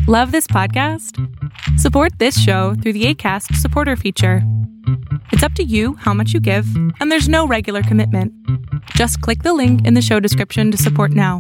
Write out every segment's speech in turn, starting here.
Love this podcast? Support this show through the Acast supporter feature. It's up to you how much you give, and there's no regular commitment. Just click the link in the show description to support now.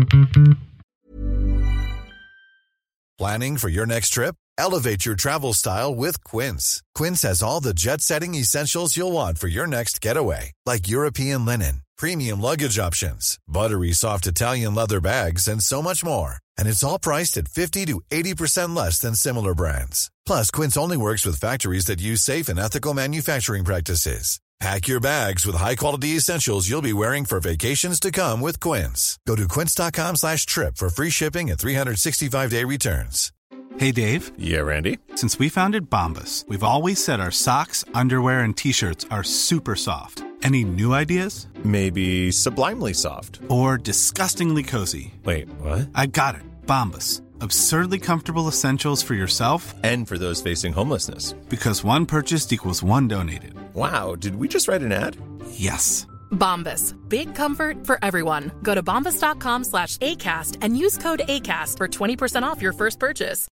Planning for your next trip? Elevate your travel style with Quince. Quince has all the jet-setting essentials you'll want for your next getaway, like European linen, premium luggage options, buttery soft Italian leather bags, and so much more. And it's all priced at 50 to 80% less than similar brands. Plus, Quince only works with factories that use safe and ethical manufacturing practices. Pack your bags with high-quality essentials you'll be wearing for vacations to come with Quince. Go to quince.com/trip for free shipping and 365-day returns. Hey, Dave. Yeah, Randy. Since we founded Bombas, we've always said our socks, underwear, and T-shirts are super soft. Any new ideas? Maybe sublimely soft. Or disgustingly cozy. Wait, what? I got it. Bombas. Absurdly comfortable essentials for yourself and for those facing homelessness. Because one purchased equals one donated. Wow, did we just write an ad? Yes. Bombas. Big comfort for everyone. Go to bombas.com/ACAST and use code ACAST for 20% off your first purchase.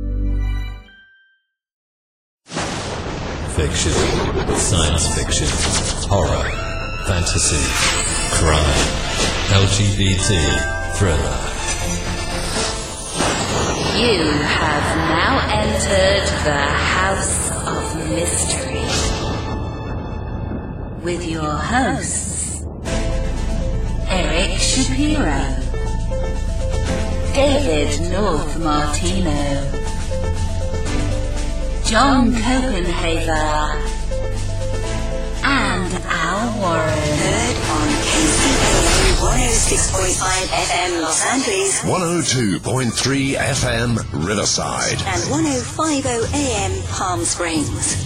Fiction, science fiction, horror, fantasy, crime, LGBT, thriller. You have now entered the House of Mystery with your hosts, Eric Shapiro, David North Martino, John Copenhaver, and Al Warren. Heard on KCOO 106.5 FM Los Angeles, 102.3 FM Riverside, and 105.0 AM Palm Springs.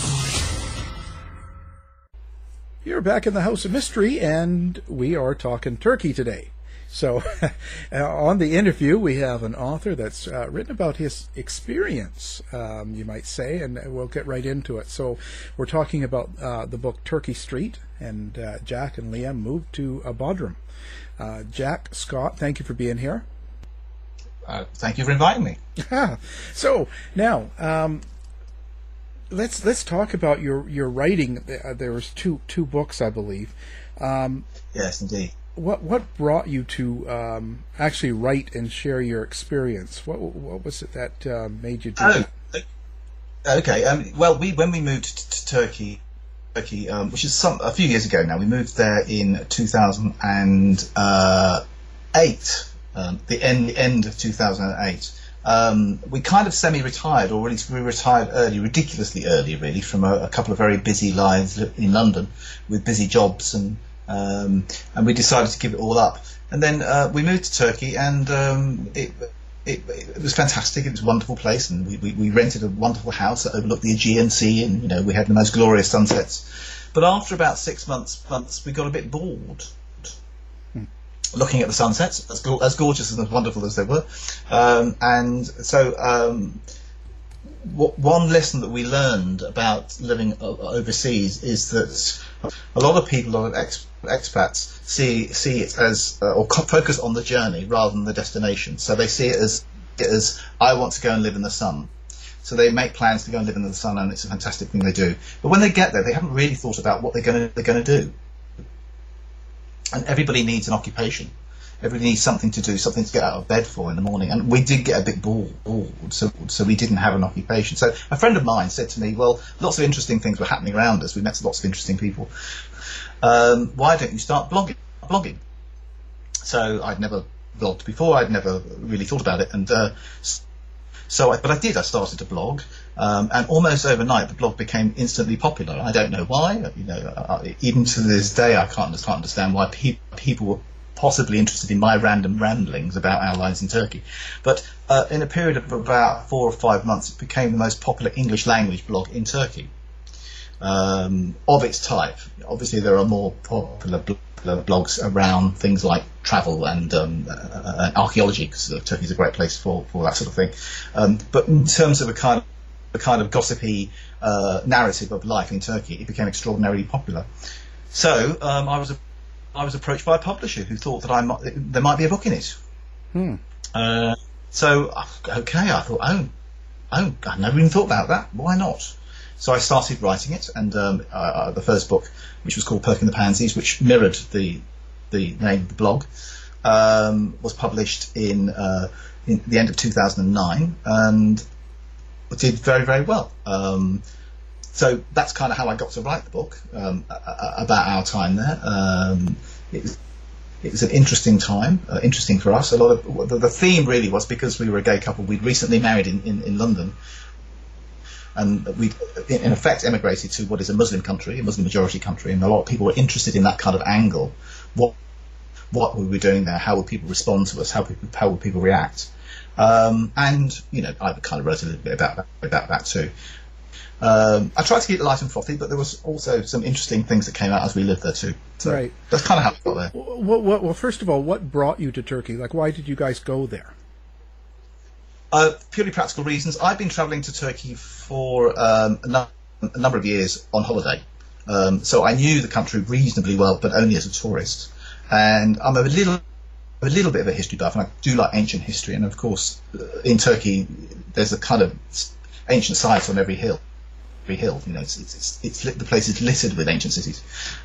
You're back in the House of Mystery, and we are talking Turkey today. So, on the interview, we have an author that's written about his experience, you might say, and we'll get right into it. So, we're talking about the book Turkey Street, and Jack and Liam moved to Bodrum. Jack, Scott, thank you for being here. Thank you for inviting me. So, now, let's talk about your writing. There was two books, I believe. Yes, indeed. What brought you to actually write and share your experience? What was it that made you do that? Okay. Well, when we moved to Turkey, which is a few years ago now, we moved there in 2008. The end of 2008. We kind of semi-retired, or at least we retired early, ridiculously early, really, from a couple of very busy lives in London with busy jobs, and we decided to give it all up. And then we moved to Turkey, and it was fantastic. It was a wonderful place, and we rented a wonderful house that overlooked the Aegean Sea, and we had the most glorious sunsets. But after about 6 months, we got a bit bored looking at the sunsets, as gorgeous and as wonderful as they were. And so one lesson that we learned about living overseas is that a lot of people, a lot of expats see it as or focus on the journey rather than the destination. So they see it as I want to go and live in the sun. So they make plans to go and live in the sun, and it's a fantastic thing they do. But when they get there, they haven't really thought about what they're going to do. And everybody needs an occupation. Everybody needs something to do, something to get out of bed for in the morning. And we did get a bit bored, so we didn't have an occupation. So a friend of mine said to me, well, lots of interesting things were happening around us. We met lots of interesting people. Why don't you start blogging? So I'd never blogged before. I'd never really thought about it. And but I did. I started to blog. And almost overnight, the blog became instantly popular. I don't know why. Even to this day, I can't understand why people were possibly interested in my random ramblings about our lives in Turkey. But in a period of about 4 or 5 months, it became the most popular English language blog in Turkey of its type. Obviously, there are more popular blogs around things like travel and archaeology, because Turkey is a great place for that sort of thing. But in terms of a kind of gossipy narrative of life in Turkey, it became extraordinarily popular. So I was approached by a publisher who thought that there might be a book in it. So, okay, I thought, oh, I've never even thought about that. Why not? So I started writing it, and the first book, which was called Perking the Pansies, which mirrored the name of the blog, was published in the end of 2009, and did very, very well. So that's kind of how I got to write the book, about our time there. It was an interesting time, interesting for us. A lot of the theme really was because we were a gay couple. We'd recently married in London, and we, in effect, emigrated to what is a Muslim country, a Muslim majority country, and a lot of people were interested in that kind of angle. What were we doing there? How would people respond to us? How would people react? And I kind of wrote a little bit about that too. I tried to keep it light and frothy, but there was also some interesting things that came out as we lived there too. So right. That's kind of how we got there. Well, first of all, what brought you to Turkey? Like, why did you guys go there? Purely practical reasons. I've been travelling to Turkey for a number of years on holiday, so I knew the country reasonably well, but only as a tourist. And I'm a little bit of a history buff, and I do like ancient history. And of course, in Turkey, there's a kind of ancient sites on every hill. The place is littered with ancient cities.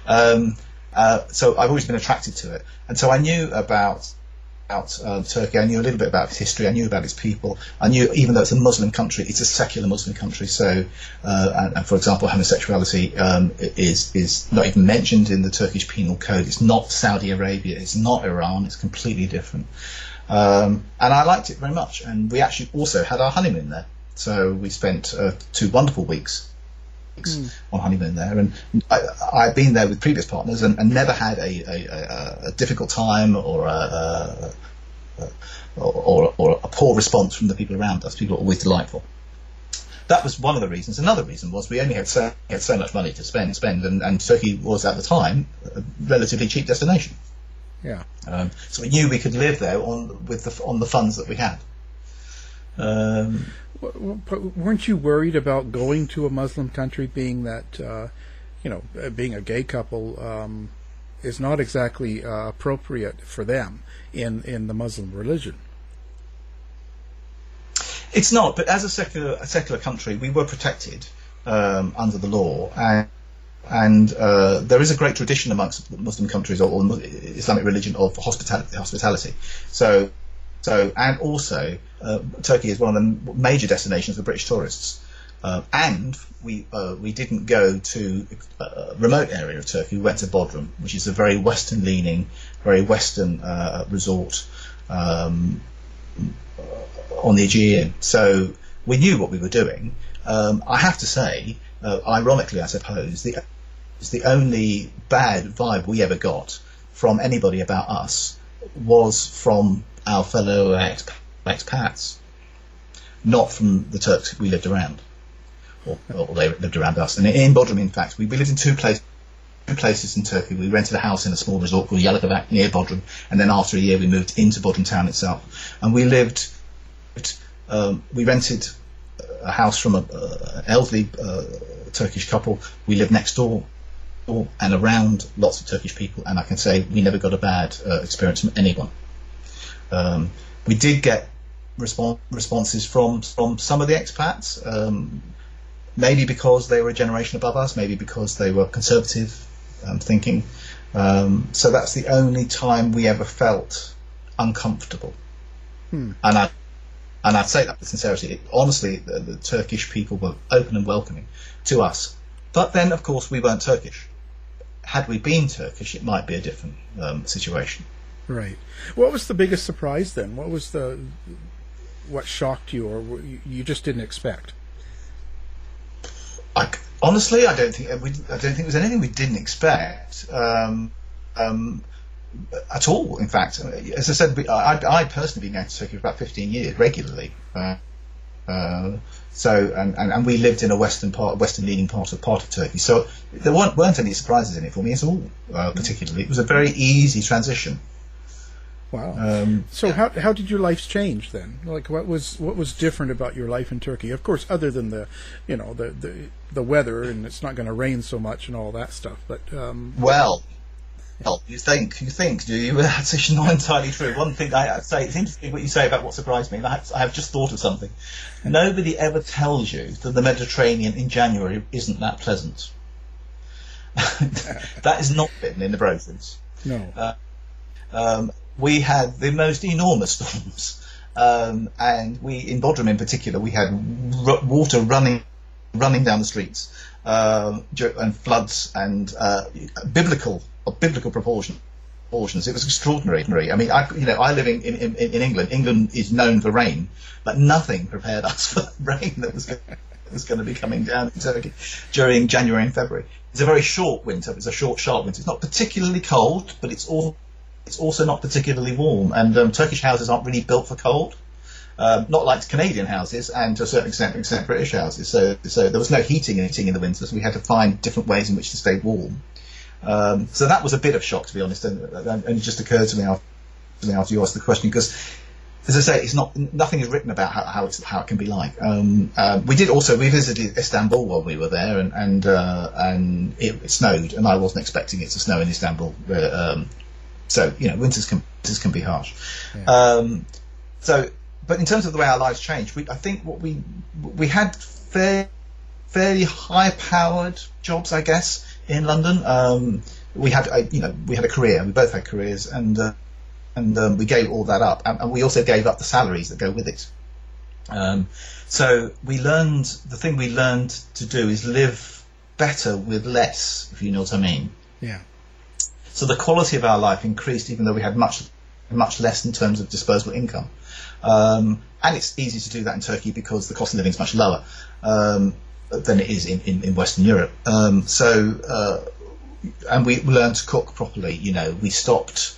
So I've always been attracted to it, and so I knew about Turkey. I knew a little bit about its history. I knew about its people. I knew, even though it's a Muslim country, it's a secular Muslim country. So, and for example, homosexuality is not even mentioned in the Turkish penal code. It's not Saudi Arabia. It's not Iran. It's completely different. And I liked it very much. And we actually also had our honeymoon there. So we spent 2 wonderful weeks on honeymoon there, and I've been there with previous partners and never had a difficult time or a poor response from the people around us. People are always delightful. That was one of the reasons. Another reason was we only had so much money to spend, and Turkey was at the time a relatively cheap destination. Yeah. So we knew we could live there on the funds that we had. Weren't you worried about going to a Muslim country, being that, being a gay couple is not exactly appropriate for them in the Muslim religion? It's not, but as a secular country, we were protected under the law, and there is a great tradition amongst Muslim countries or Islamic religion of hospitality. So, and also, Turkey is one of the major destinations for British tourists. And we didn't go to a remote area of Turkey. We went to Bodrum, which is a very Western-leaning, very Western resort on the Aegean. So we knew what we were doing. I have to say, ironically, I suppose, the only bad vibe we ever got from anybody about us was from our fellow expats, not from the Turks we lived around, or they lived around us. And in Bodrum, in fact, we lived in two places in Turkey. We rented a house in a small resort called Yalıkavak near Bodrum, and then after a year we moved into Bodrum town itself. And we rented a house from an elderly Turkish couple. We lived next door and around lots of Turkish people, and I can say we never got a bad experience from anyone. We did get responses from some of the expats, maybe because they were a generation above us, maybe because they were conservative thinking. So that's the only time we ever felt uncomfortable. And I'd say that with sincerity. Honestly, the Turkish people were open and welcoming to us. But then, of course, we weren't Turkish. Had we been Turkish, it might be a different situation. Right. What was the biggest surprise then? What shocked you, or you just didn't expect? Honestly, I don't think there was anything we didn't expect at all. In fact, as I said, I personally been going to Turkey for about 15 years regularly. And we lived in a western-leaning part of Turkey. So there weren't any surprises in it for me at all. Particularly, it was a very easy transition. Wow. So how did your lives change then? Like, what was different about your life in Turkey? Of course, other than the weather, and it's not going to rain so much and all that stuff. But You think, do you? That's not entirely true. One thing I have to say, it's interesting what you say about what surprised me. I have just thought of something. Nobody ever tells you that the Mediterranean in January isn't that pleasant. That is not written in the brochures. No. We had the most enormous storms, and we, in Bodrum in particular, we had water running down the streets, and floods, and biblical proportions. It was extraordinary. I mean, I live in England. England is known for rain, but nothing prepared us for the rain that was going to be coming down in Turkey during January and February. It's a very short winter. It's a short, sharp winter. It's not particularly cold, but it's also not particularly warm. And Turkish houses aren't really built for cold. Not like Canadian houses, and to a certain extent British houses. So there was no heating in the winter, so we had to find different ways in which to stay warm. So that was a bit of shock, to be honest, and it just occurred to me after you asked the question, because, as I say, nothing is written about how it can be like. We visited Istanbul while we were there, and it snowed, and I wasn't expecting it to snow in Istanbul. So winters can be harsh. Yeah. But in terms of the way our lives changed, I think what we had fairly high-powered jobs, I guess, in London. We had a career. We both had careers, and we gave all that up, and we also gave up the salaries that go with it. So the thing we learned to do is live better with less, if you know what I mean. Yeah. So the quality of our life increased, even though we had much less in terms of disposable income. And it's easy to do that in Turkey because the cost of living is much lower than it is in Western Europe. And we learned to cook properly. We stopped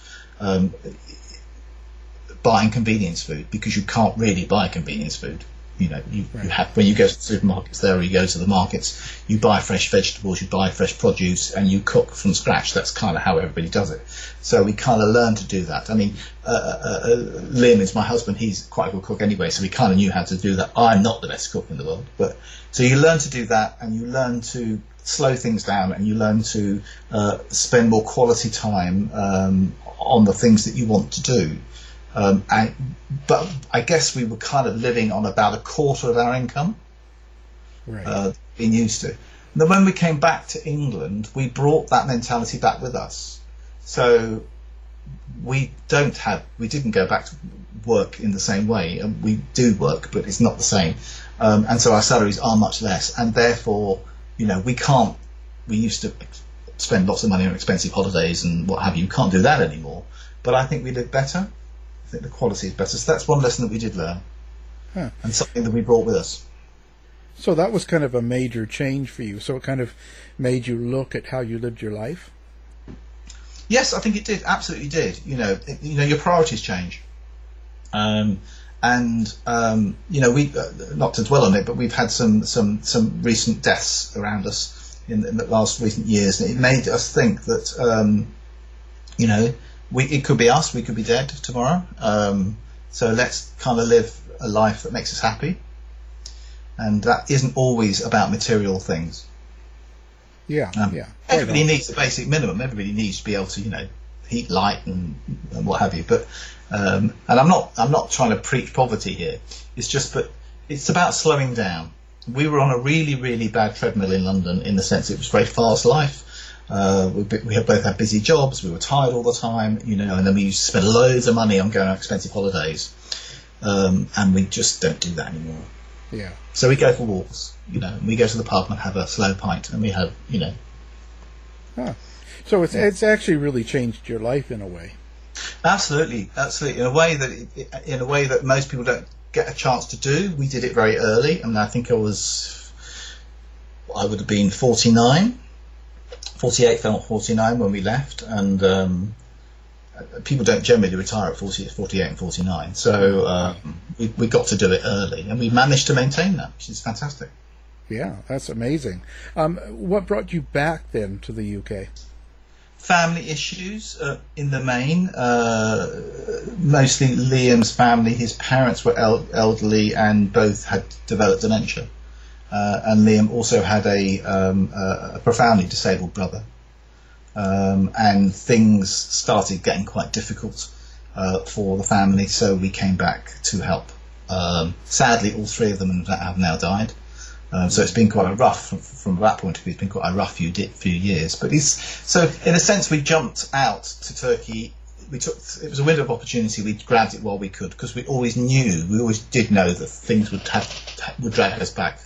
buying convenience food, because you can't really buy convenience food. You have, when you go to the supermarkets there, or you go to the markets, you buy fresh vegetables, you buy fresh produce, and you cook from scratch. That's kind of how everybody does it. So we kind of learned to do that. I mean, Liam is my husband. He's quite a good cook anyway, so we kind of knew how to do that. I'm not the best cook in the world, but so you learn to do that, and you learn to slow things down, and you learn to spend more quality time on the things that you want to do. But I guess we were kind of living on about a quarter of our income, being used to. And then when we came back to England, we brought that mentality back with us. So we didn't go back to work in the same way. And we do work, but it's not the same. And so our salaries are much less, and therefore, we used to spend lots of money on expensive holidays and what have you. You can't do that anymore. But I think we live better. I think the quality is better. So that's one lesson that we did learn, and something that we brought with us. So that was kind of a major change for you. So it kind of made you look at how you lived your life? Yes, I think it did. Absolutely did. Your priorities change. We not to dwell on it, but we've had some recent deaths around us in the last recent years, and it made us think that it could be us, we could be dead tomorrow. So let's kind of live a life that makes us happy, and that isn't always about material things. Yeah. Everybody needs the basic minimum. Everybody needs to be able to, heat, light, and what have you. But and I'm not trying to preach poverty here. It's just that it's about slowing down. We were on a really, really bad treadmill in London, in the sense it was a very fast life. We both had busy jobs. We were tired all the time, and then we used to spend loads of money on going on expensive holidays, and we just don't do that anymore. Yeah. So we go for walks, we go to the pub and have a slow pint, and we have, So it's actually really changed your life in a way. Absolutely. In a way that most people don't get a chance to do. We did it very early, and I think I would have been 49. 48, 49 when we left, and people don't generally retire at 48 and 49, so we got to do it early, and we managed to maintain that, which is fantastic. Yeah, that's amazing. What brought you back then to the UK? Family issues in the main, mostly Liam's family. His parents were elderly and both had developed dementia. And Liam also had a profoundly disabled brother. and things started getting quite difficult for the family, so we came back to help. Sadly, all three of them have now died. So it's been quite a rough, from that point of view, it's been quite a rough few years. But so in a sense, we jumped out to Turkey. It was a window of opportunity. We grabbed it while we could, because we always did know that things would drag us back.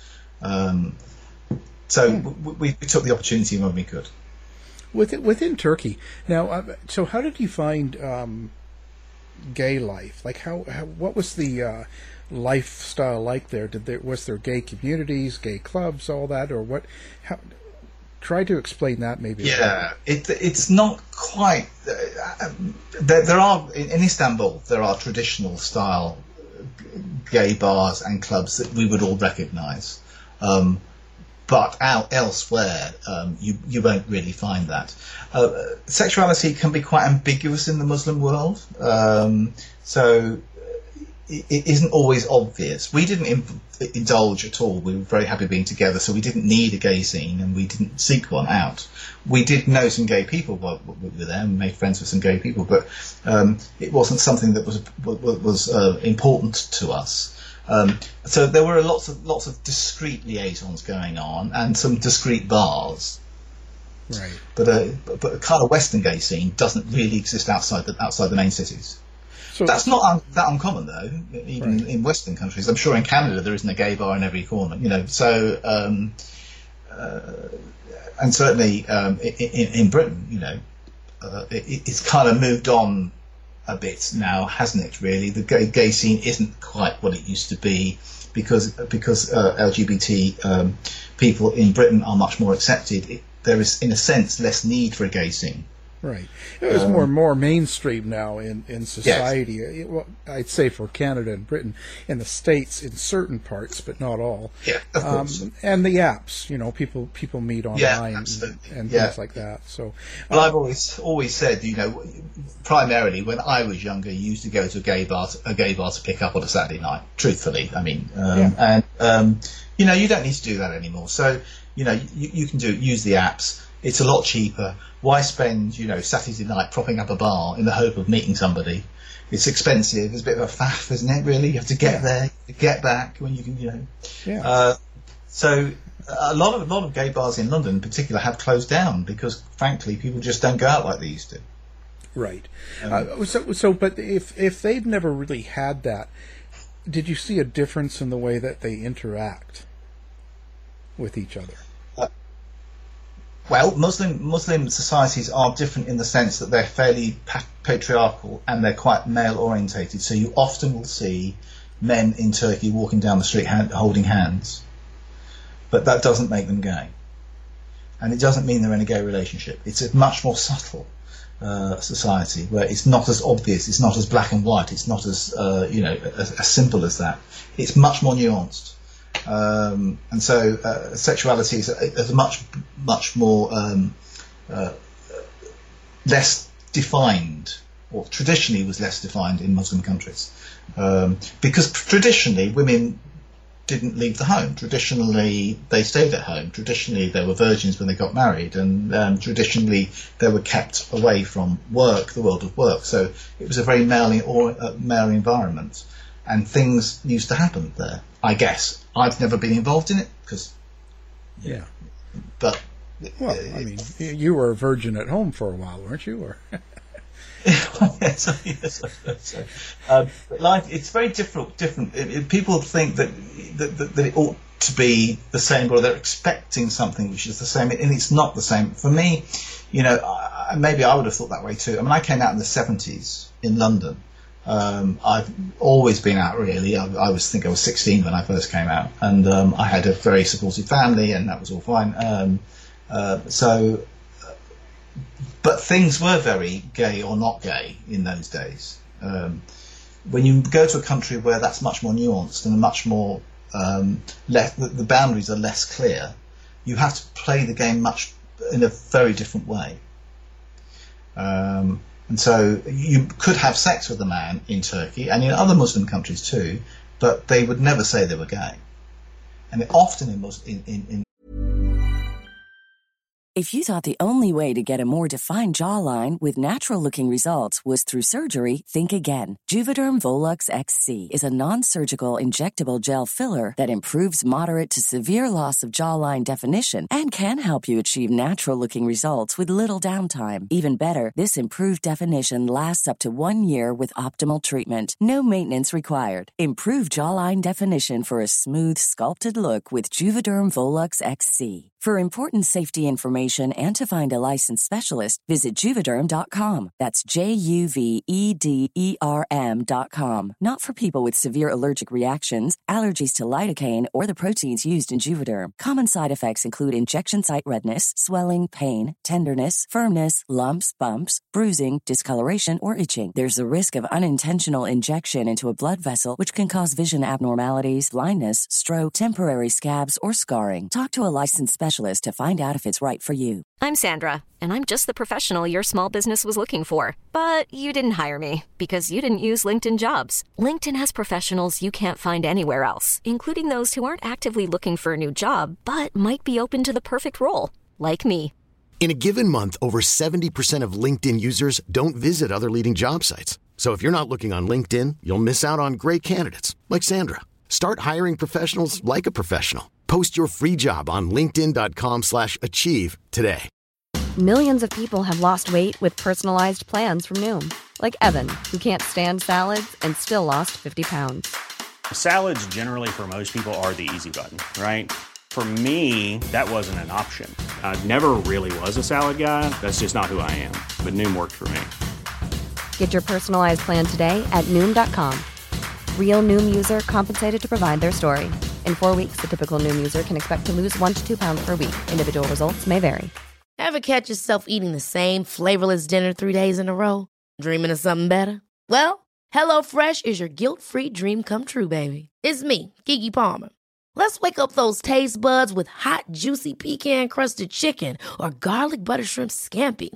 So we took the opportunity when we could. Within Turkey now, so how did you find gay life? Like what was the lifestyle like there? Was there gay communities, gay clubs, all that, or what? Try to explain that maybe. Yeah, it's not quite. There are in Istanbul. There are traditional style gay bars and clubs that we would all recognise, but out elsewhere you won't really find that. Sexuality can be quite ambiguous in the Muslim world, so it isn't always obvious. We didn't indulge at all. We were very happy being together, so we didn't need a gay scene, and we didn't seek one out. We did know some gay people while we were there, and made friends with some gay people, but it wasn't something that was important to us. So there were lots of discreet liaisons going on, and some discreet bars. Right. But a kind of Western gay scene doesn't really exist outside the main cities. So that's not that uncommon, though, even in Western countries. I'm sure in Canada there isn't a gay bar in every corner, So, and certainly in Britain, it's kind of moved on a bit now, hasn't it? Really, the gay scene isn't quite what it used to be because LGBT people in Britain are much more accepted. There is, in a sense, less need for a gay scene. Right. It was more mainstream now in society. Yes. I'd say for Canada and Britain, in the States, in certain parts, but not all. Yeah, of course. And the apps, people meet online and things like that. So, well, I've always said, primarily when I was younger, you used to go to a gay bar to pick up on a Saturday night. Truthfully, I mean, and you don't need to do that anymore. So, you can use the apps. It's a lot cheaper. Why spend, Saturday night propping up a bar in the hope of meeting somebody? It's expensive. It's a bit of a faff, isn't it, really? You have to get there, get back when you can, Yeah. So a lot of gay bars in London in particular have closed down because, frankly, people just don't go out like they used to. Right. But if they've never really had that, did you see a difference in the way that they interact with each other? Well, Muslim societies are different in the sense that they're fairly patriarchal and they're quite male orientated. So you often will see men in Turkey walking down the street holding hands, but that doesn't make them gay, and it doesn't mean they're in a gay relationship. It's a much more subtle society where it's not as obvious, it's not as black and white, it's not as as simple as that. It's much more nuanced. And so sexuality is a much more less defined, or traditionally was less defined in Muslim countries, because traditionally women didn't leave the home. Traditionally they stayed at home. Traditionally they were virgins when they got married, and traditionally they were kept away from work, the world of work. So it was a very male environment, and things used to happen there. I guess I've never been involved in it because, but I mean, you were a virgin at home for a while, weren't you? Or yes. Life, it's very different. People think that it ought to be the same, or they're expecting something which is the same, and it's not the same. For me, maybe I would have thought that way too. I mean, I came out in the 70s in London. I've always been out, really. I was 16 when I first came out, and I had a very supportive family, and that was all fine. But things were very gay or not gay in those days. When you go to a country where that's much more nuanced and much more the boundaries are less clear, you have to play the game in a very different way. And so you could have sex with a man in Turkey and in other Muslim countries too, but they would never say they were gay. And often in If you thought the only way to get a more defined jawline with natural-looking results was through surgery, think again. Juvederm Volux XC is a non-surgical injectable gel filler that improves moderate to severe loss of jawline definition and can help you achieve natural-looking results with little downtime. Even better, this improved definition lasts up to 1 year with optimal treatment. No maintenance required. Improve jawline definition for a smooth, sculpted look with Juvederm Volux XC. For important safety information and to find a licensed specialist, visit Juvederm.com. That's JUVEDERM.com. Not for people with severe allergic reactions, allergies to lidocaine, or the proteins used in Juvederm. Common side effects include injection site redness, swelling, pain, tenderness, firmness, lumps, bumps, bruising, discoloration, or itching. There's a risk of unintentional injection into a blood vessel, which can cause vision abnormalities, blindness, stroke, temporary scabs, or scarring. Talk to a licensed specialist to find out if it's right for you. I'm Sandra, and I'm just the professional your small business was looking for. But you didn't hire me because you didn't use LinkedIn Jobs. LinkedIn has professionals you can't find anywhere else, including those who aren't actively looking for a new job, but might be open to the perfect role, like me. In a given month, over 70% of LinkedIn users don't visit other leading job sites. So if you're not looking on LinkedIn, you'll miss out on great candidates, like Sandra. Start hiring professionals like a professional. Post your free job on linkedin.com/achieve today. Millions of people have lost weight with personalized plans from Noom. Like Evan, who can't stand salads and still lost 50 pounds. Salads generally for most people are the easy button, right? For me, that wasn't an option. I never really was a salad guy. That's just not who I am. But Noom worked for me. Get your personalized plan today at Noom.com. Real Noom user compensated to provide their story. In 4 weeks, the typical Noom user can expect to lose 1 to 2 pounds per week. Individual results may vary. Ever catch yourself eating the same flavorless dinner 3 days in a row? Dreaming of something better? Well, HelloFresh is your guilt-free dream come true, baby. It's me, Keke Palmer. Let's wake up those taste buds with hot, juicy pecan-crusted chicken or garlic butter shrimp scampi.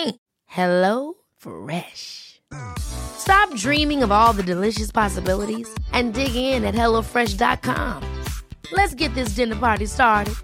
HelloFresh. Stop dreaming of all the delicious possibilities and dig in at HelloFresh.com. Let's get this dinner party started.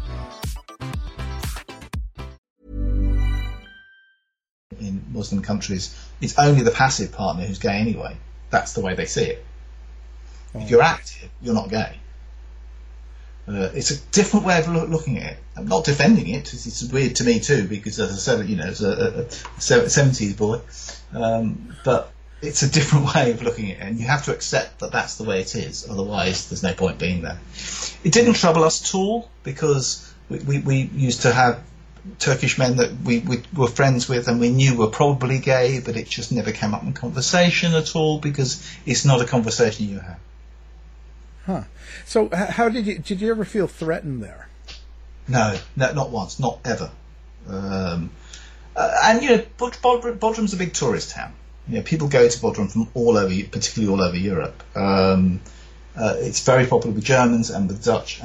In Muslim countries, it's only the passive partner who's gay anyway. That's the way they see it. If you're active, you're not gay. It's a different way of looking at it. I'm not defending it. It's weird to me too, because as I said, as a 70s boy, but it's a different way of looking at it, and you have to accept that that's the way it is. Otherwise, there's no point being there. It didn't trouble us at all, because we used to have Turkish men that we were friends with and we knew were probably gay, but it just never came up in conversation at all, because it's not a conversation you have. Huh. So how did you ever feel threatened there? No, not once, not ever. And Bodrum's a big tourist town. People go to Bodrum from all over, particularly all over Europe. It's very popular with Germans and with Dutch.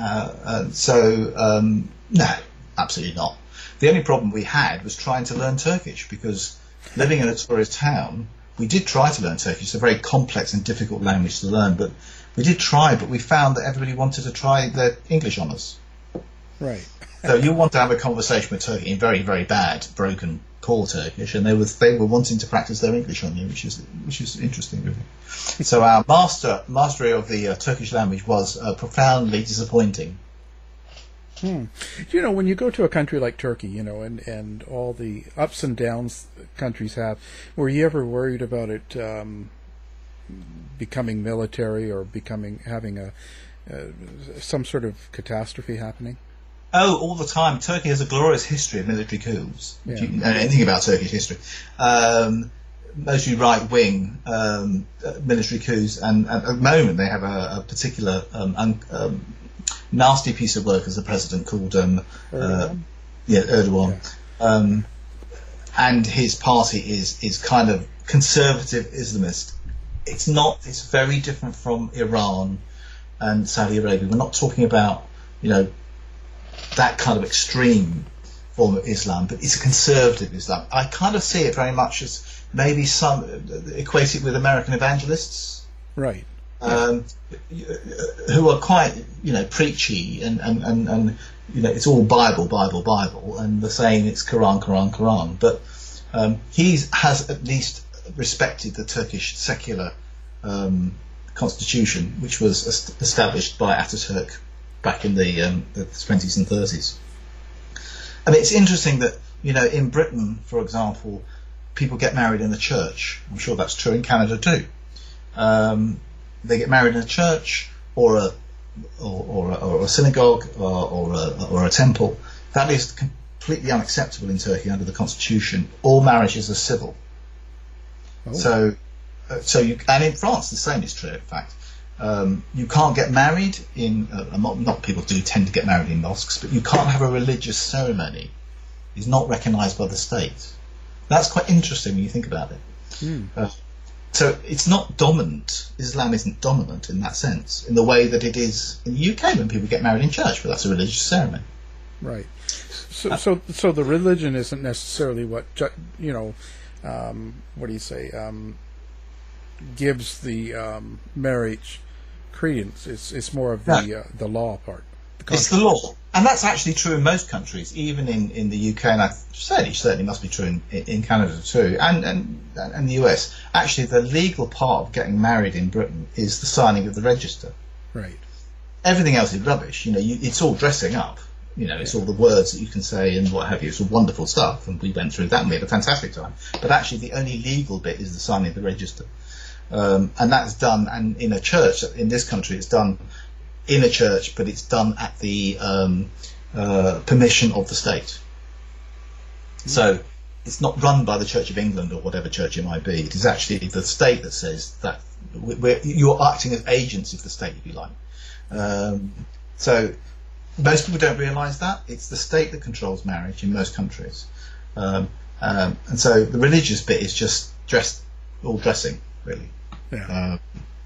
No, absolutely not. The only problem we had was trying to learn Turkish, because living in a tourist town, we did try to learn Turkish. It's a very complex and difficult language to learn, but we did try, but we found that everybody wanted to try their English on us. Right. So you want to have a conversation with Turkey in very, very bad, broken, poor Turkish, and they were wanting to practice their English on you, which is interesting, really. So our mastery of the Turkish language was profoundly disappointing. When you go to a country like Turkey, and all the ups and downs countries have, were you ever worried about it becoming military or having some sort of catastrophe happening? Oh, all the time. Turkey has a glorious history of military coups. If you know anything about Turkish history, mostly right-wing military coups, and at the moment they have a particular nasty piece of work as a president called Erdogan. And his party is kind of conservative Islamist. It's very different from Iran and Saudi Arabia. We're not talking about that kind of extreme form of Islam, but it's a conservative Islam. I kind of see it very much as maybe some equate it with American evangelists, right? Who are quite preachy and it's all Bible, Bible, Bible, and the saying it's Quran, Quran, Quran. But he has at least respected the Turkish secular constitution, which was established by Ataturk back in the 20s and 30s. And it's interesting that, in Britain, for example, people get married in a church. I'm sure that's true in Canada too. They get married in a church or a synagogue or a temple. That is completely unacceptable in Turkey under the constitution. All marriages are civil. Oh. And in France the same is true. In fact, you can't get married in. Not people do tend to get married in mosques, but you can't have a religious ceremony. It's not recognised by the state. That's quite interesting when you think about it. So it's not dominant. Islam isn't dominant in that sense, in the way that it is in the UK when people get married in church, but that's a religious ceremony. Right. So the religion isn't necessarily what what do you say? Gives the marriage credence. It's more of the law part. It's the law, and that's actually true in most countries, even in the UK, and I certainly must be true in Canada too, and the US. Actually, the legal part of getting married in Britain is the signing of the register. Right. Everything else is rubbish. It's all dressing up. It's all the words that you can say and what have you. It's all wonderful stuff, and we went through that and we had a fantastic time. But actually, the only legal bit is the signing of the register, and that's done. And in a church in this country, it's done in a church, but it's done at the permission of the state. So it's not run by the Church of England or whatever church it might be. It is actually the state that says that you're acting as agents of the state, if you like. So most people don't realise that. It's the state that controls marriage in most countries. And so the religious bit is just dressing, really. Yeah.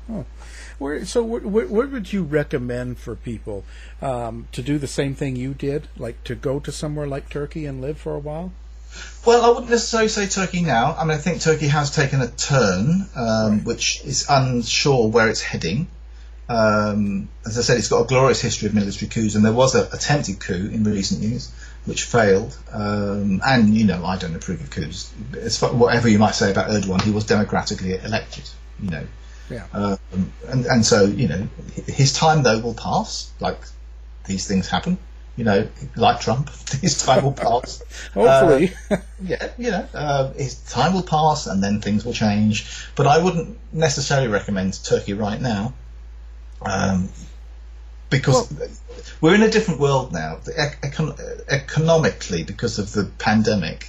What would you recommend for people to do the same thing you did, like to go to somewhere like Turkey and live for a while? Well, I wouldn't necessarily say Turkey now. I mean, I think Turkey has taken a turn, which is unsure where it's heading. As I said, it's got a glorious history of military coups, and there was an attempted coup in recent years, which failed. And, I don't approve of coups. Whatever you might say about Erdogan, he was democratically elected, Yeah. And so, his time, though, will pass, like these things happen, like Trump, his time will pass. Hopefully. His time will pass and then things will change. But I wouldn't necessarily recommend Turkey right now, because we're in a different world now. Economically, because of the pandemic,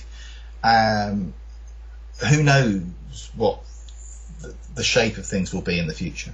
who knows what the shape of things will be in the future.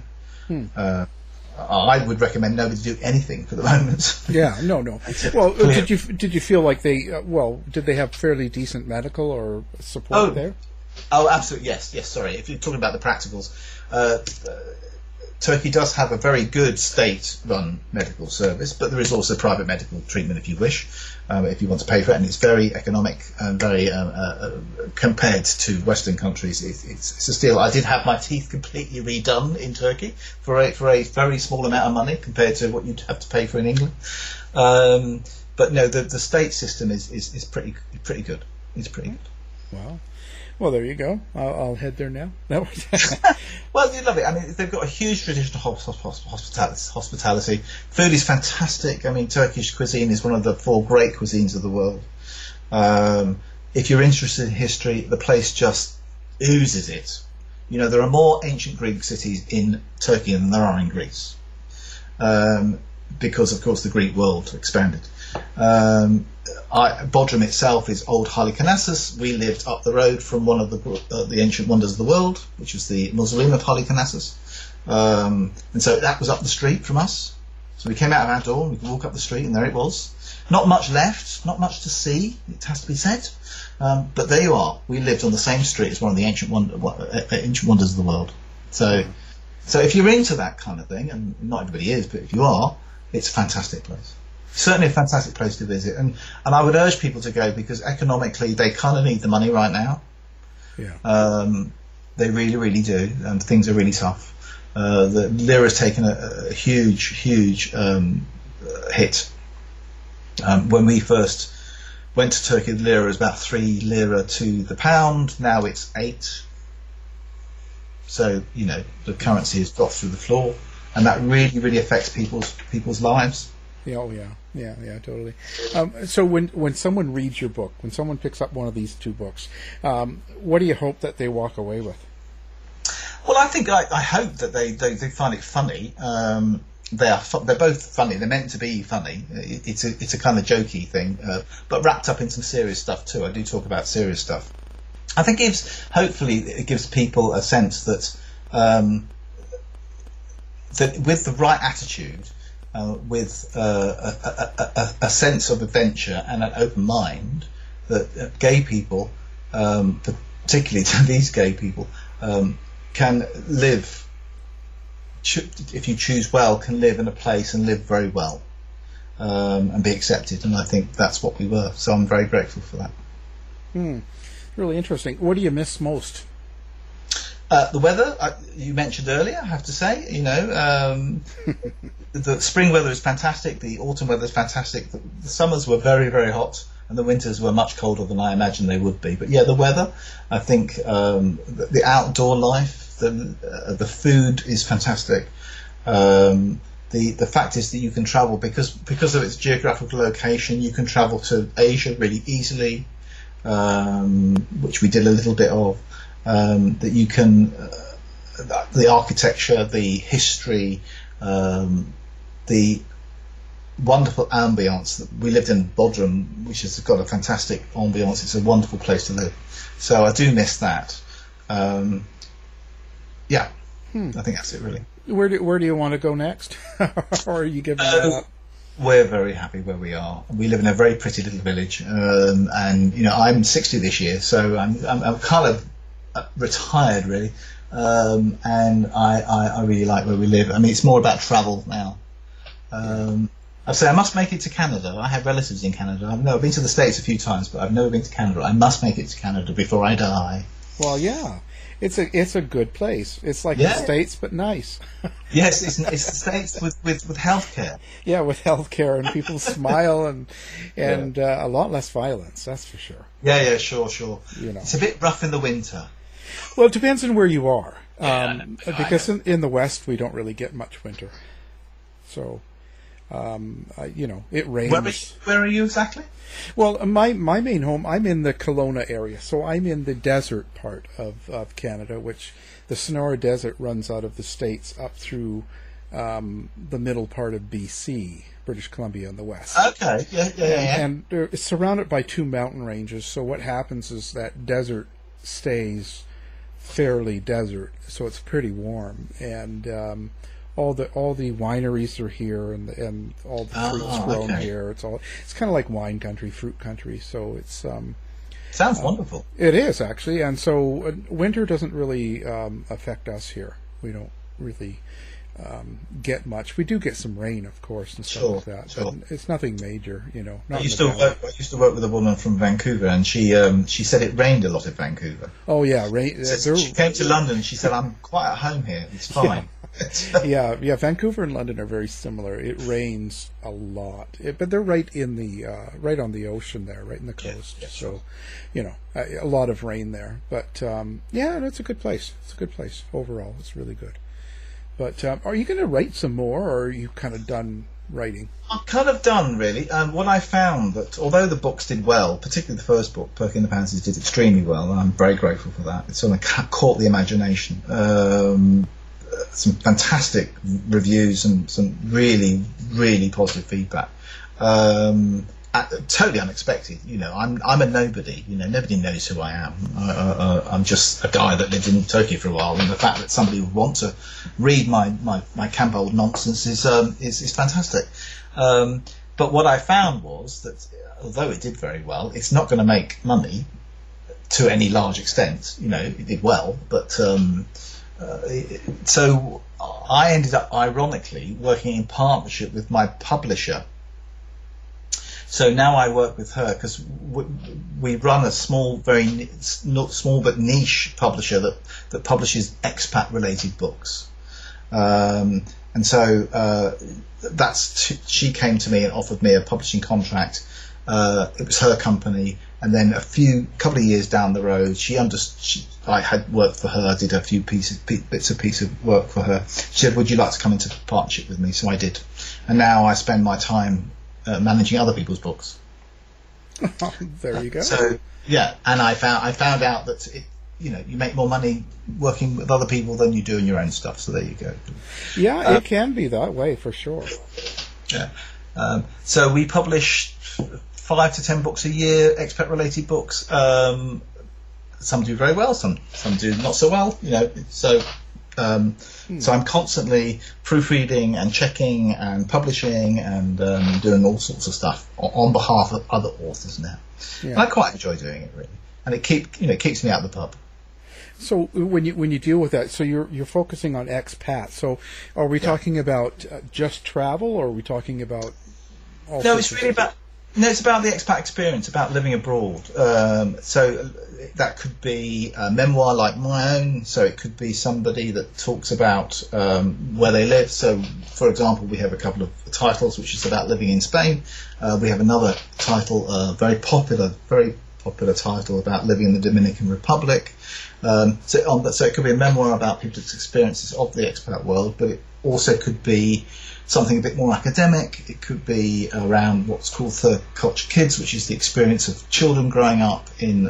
I would recommend nobody do anything for the moment. Yeah, no. Well, did you feel like did they have fairly decent medical or support there? Oh, absolutely, yes. Sorry, if you're talking about the practicals, Turkey does have a very good state-run medical service, but there is also private medical treatment if you wish, if you want to pay for it, and it's very economic and very compared to Western countries. It's a steal. I did have my teeth completely redone in Turkey for a very small amount of money compared to what you'd have to pay for in England. But no, the state system is pretty good. It's pretty good. Wow. Well, there you go. I'll head there now. No. Well, you love it. I mean, they've got a huge tradition of hospitality. Food is fantastic. I mean, Turkish cuisine is one of the 4 great cuisines of the world. If you're interested in history, the place just oozes it. There are more ancient Greek cities in Turkey than there are in Greece, because, of course, the Greek world expanded. Bodrum itself is old Halikarnassus. We lived up the road from one of the ancient wonders of the world, which was the Mausoleum of Halikarnassus. And so that was up the street from us. So we came out of our door, we could walk up the street, and there it was. Not much left, not much to see, it has to be said. But there you are. We lived on the same street as one of the ancient wonders of the world. So if you're into that kind of thing, and not everybody is, but if you are, it's a fantastic place. Certainly a fantastic place to visit, and I would urge people to go, because economically they kind of need the money right now. Yeah. They really, really do, and things are really tough. The lira's taken a huge hit, When we first went to Turkey, the lira was about 3 lira to the pound. Now it's 8. So, the currency has dropped through the floor, and that really, really affects people's lives. Yeah, totally. So when someone reads your book, when someone picks up one of these 2 books, what do you hope that they walk away with? Well, I think I hope that they find it funny. They're both funny. They're meant to be funny. It's a kind of jokey thing, but wrapped up in some serious stuff too. I do talk about serious stuff. I think hopefully it gives people a sense that that with the right attitude, with a sense of adventure and an open mind, that gay people, particularly these gay people, can live, if you choose well, can live in a place and live very well, and be accepted. And I think that's what we were. So I'm very grateful for that. Really interesting. What do you miss most? The weather, you mentioned earlier, I have to say. The spring weather is fantastic. The autumn weather is fantastic. The summers were very, very hot, and the winters were much colder than I imagined they would be. But yeah, the weather, I think, the outdoor life, the food is fantastic. The fact is that you can travel because of its geographical location. You can travel to Asia really easily, which we did a little bit of. That you can, the architecture, the history, the wonderful ambience. We lived in Bodrum, which has got a fantastic ambience. It's a wonderful place to live. So I do miss that. I think that's it really. Where do you want to go next? Or are you giving that up? We're very happy where we are. We live in a very pretty little village, and I'm 60 this year, so I'm kind of retired really, and I really like where we live. I mean, it's more about travel now. I say I must make it to Canada. I have relatives in Canada. I've been to the States a few times, but I've never been to Canada. I must make it to Canada before I die. Well, yeah, it's a good place. It's like the States, but nice. Yes, it's the States with healthcare. Yeah, with healthcare, and people smile and a lot less violence. That's for sure. Yeah, sure. It's a bit rough in the winter. Well, it depends on where you are, because in the West we don't really get much winter. So, it rains. Where are you exactly? Well, my main home, I'm in the Kelowna area, so I'm in the desert part of Canada, which the Sonora Desert runs out of the States up through the middle part of BC, British Columbia in the west. Okay, yeah. And it's surrounded by 2 mountain ranges, so what happens is that desert stays fairly desert, so it's pretty warm, and all the wineries are here, and all the fruits grown here. It's kind of like wine country, fruit country. So it's sounds wonderful. It is actually, and so winter doesn't really affect us here. We don't really get much. We do get some rain, of course, and stuff like that. Sure. But it's nothing major, Not I used to work with a woman from Vancouver, and she said it rained a lot in Vancouver. Oh yeah, rain. She came to London. She said, "I'm quite at home here. It's fine." Yeah. Vancouver and London are very similar. It rains a lot, but they're right in the right on the ocean there, right in the coast. Yeah, so, a lot of rain there. But it's a good place. It's a good place overall. It's really good. But are you going to write some more, or are you kind of done writing? I'm kind of done, really. What I found that although the books did well, particularly the first book, Perky and the Pansies, did extremely well, and I'm very grateful for that. It sort of caught the imagination. Some fantastic reviews and some really, really positive feedback. Totally unexpected. I'm a nobody. Nobody knows who I am. I'm just a guy that lived in Turkey for a while, and the fact that somebody would want to read my camp old nonsense is fantastic. But what I found was that although it did very well, it's not going to make money to any large extent. It did well, but so I ended up ironically working in partnership with my publisher. So now I work with her because we run a small, not small but niche publisher that publishes expat-related books. And And so she came to me and offered me a publishing contract. It was her company, and then couple of years down the road, I had worked for her. I did a few bits of work for her. She said, "Would you like to come into partnership with me?" So I did, and now I spend my time managing other people's books. There you go. So yeah, and I found out that you make more money working with other people than you do in your own stuff. So there you go. Yeah, it can be that way for sure. Yeah. So we publish 5 to 10 books a year, expat-related books. Some do very well, some do not so well. So I'm constantly proofreading and checking and publishing and doing all sorts of stuff on behalf of other authors now. Yeah. And I quite enjoy doing it, really, and it keeps me out of the pub. So when you deal with that, so you're focusing on expats. So are we talking about just travel, or are we talking about? It's about the expat experience, about living abroad. So that could be a memoir like my own. So it could be somebody that talks about where they live. So, for example, we have a couple of titles which is about living in Spain. We have another title, very popular title about living in the Dominican Republic. So it could be a memoir about people's experiences of the expat world, but it also could be something a bit more academic. It could be around what's called third culture kids, which is the experience of children growing up in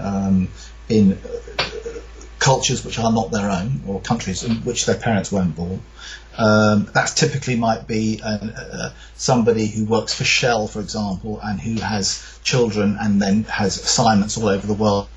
cultures which are not their own, or countries in which their parents weren't born. That typically might be somebody who works for Shell, for example, and who has children and then has assignments all over the world.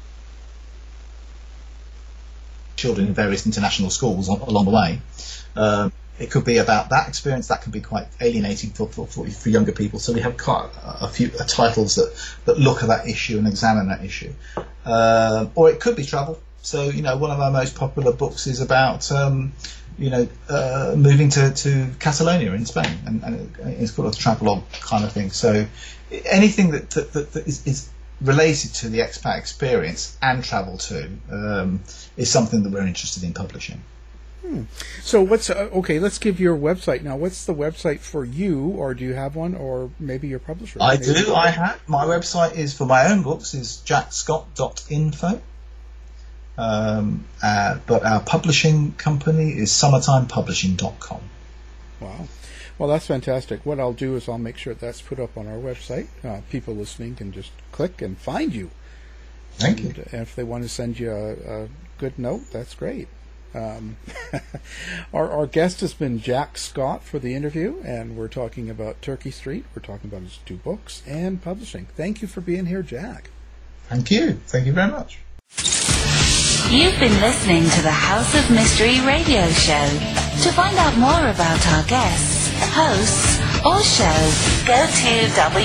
Children in various international schools along the way. It could be about that experience. That can be quite alienating for younger people. So we have quite a few titles that look at that issue and examine that issue. Or it could be travel. So, one of our most popular books is about, moving to Catalonia in Spain. And it's called a travelogue kind of thing. So anything that is related to the expat experience and travel too is something that we're interested in publishing. So let's give your website now. What's the website for you, or do you have one, or maybe your publisher? I do. I have. My website is for my own books is jackscott.info. But our publishing company is summertimepublishing.com. Wow. Well, that's fantastic. What I'll do is I'll make sure that's put up on our website. People listening can just click and find you. Thank you. And if they want to send you a good note, that's great. Our guest has been Jack Scott for the interview, and we're talking about Turkey Street. We're talking about his 2 books and publishing. Thank you for being here, Jack. Thank you. Thank you very much. You've been listening to the House of Mystery radio show. To find out more about our guests, hosts, or show, go to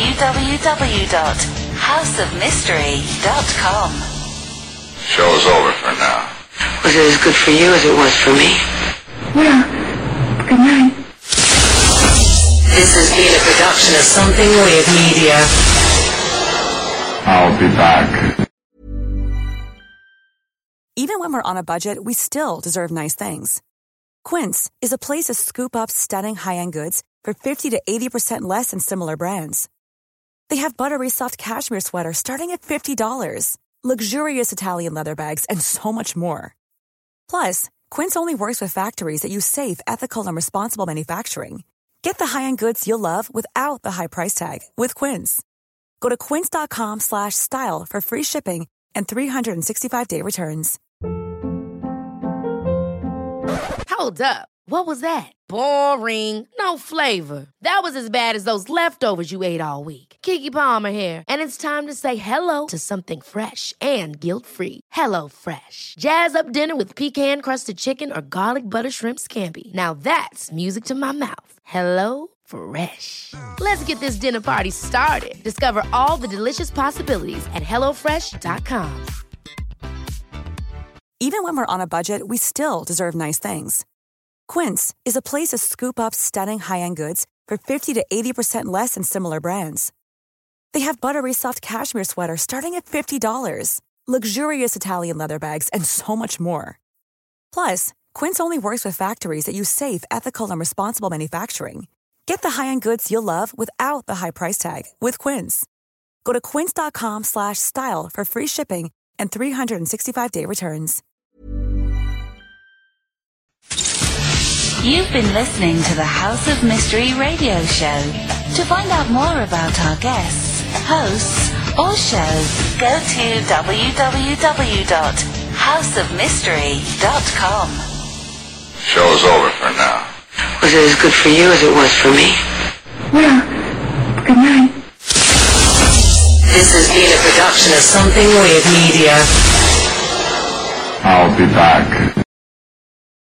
www.houseofmystery.com. Show's over for now. Was it as good for you as it was for me? Well, good night. This has been a production of Something Weird Media. I'll be back. Even when we're on a budget, we still deserve nice things. Quince is a place to scoop up stunning high-end goods for 50 to 80% less than similar brands. They have buttery soft cashmere sweaters starting at $50, luxurious Italian leather bags, and so much more. Plus, Quince only works with factories that use safe, ethical, and responsible manufacturing. Get the high-end goods you'll love without the high price tag with Quince. Go to quince.com/style for free shipping and 365-day returns. Hold up. What was that? Boring. No flavor. That was as bad as those leftovers you ate all week. Keke Palmer here, and it's time to say hello to something fresh and guilt-free. Hello Fresh. Jazz up dinner with pecan-crusted chicken or garlic butter shrimp scampi. Now that's music to my mouth. Hello Fresh. Let's get this dinner party started. Discover all the delicious possibilities at HelloFresh.com. Even when we're on a budget, we still deserve nice things. Quince is a place to scoop up stunning high-end goods for 50 to 80% less than similar brands. They have buttery soft cashmere sweaters starting at $50, luxurious Italian leather bags, and so much more. Plus, Quince only works with factories that use safe, ethical, and responsible manufacturing. Get the high-end goods you'll love without the high price tag with Quince. Go to quince.com/style for free shipping and 365-day returns. You've been listening to the House of Mystery radio show. To find out more about our guests, hosts, or shows, go to www.houseofmystery.com. Show's over for now. Was it as good for you as it was for me? Well, good night. This has been a production of Something Weird Media. I'll be back.